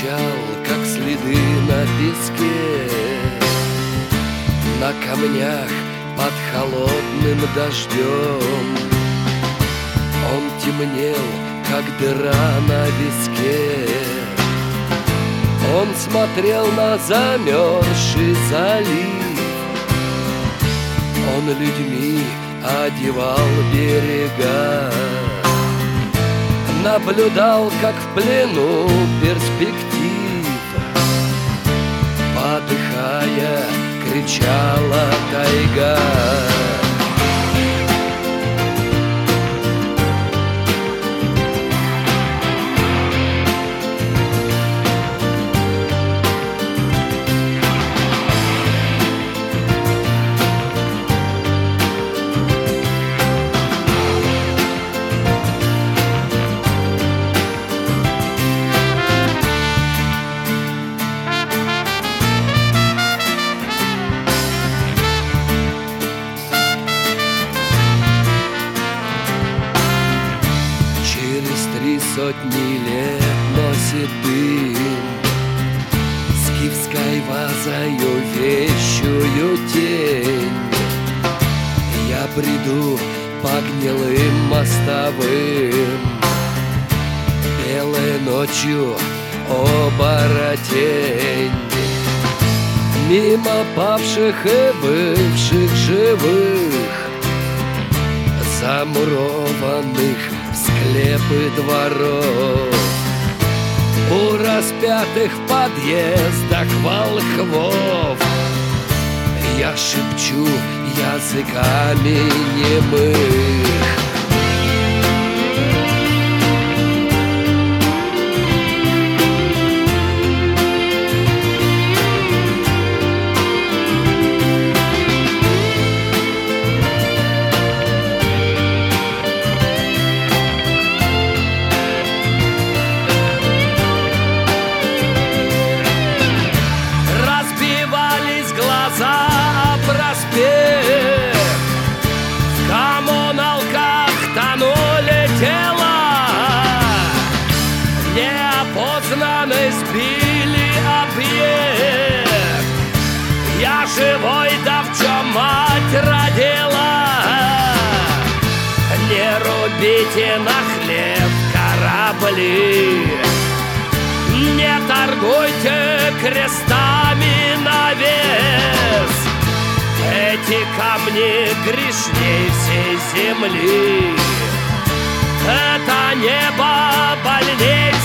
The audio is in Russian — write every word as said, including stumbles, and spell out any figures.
молчал, как следы на песке, на камнях под холодным дождем. Он темнел, как дыра на виске. Он смотрел на замерзший залив. Он людьми одевал берега, наблюдал, как в плену перспектив, подыхая, кричала тайга. Три сотни лет носит дым скифской вазою вещую тень. Я бреду по гнилым мостовым, белой ночью оборотень. Мимо павших и бывших живых, замурованных склепы дворов, у распятых в подъездах волхвов. Я шепчу языками немых. В коммуналках тонули тела, неопознанный сбили объект. Я живой, да в чем мать родила. Не рубите на хлеб корабли, не торгуйте крестами на вес. Эти камни грешней всей земли. Это небо больней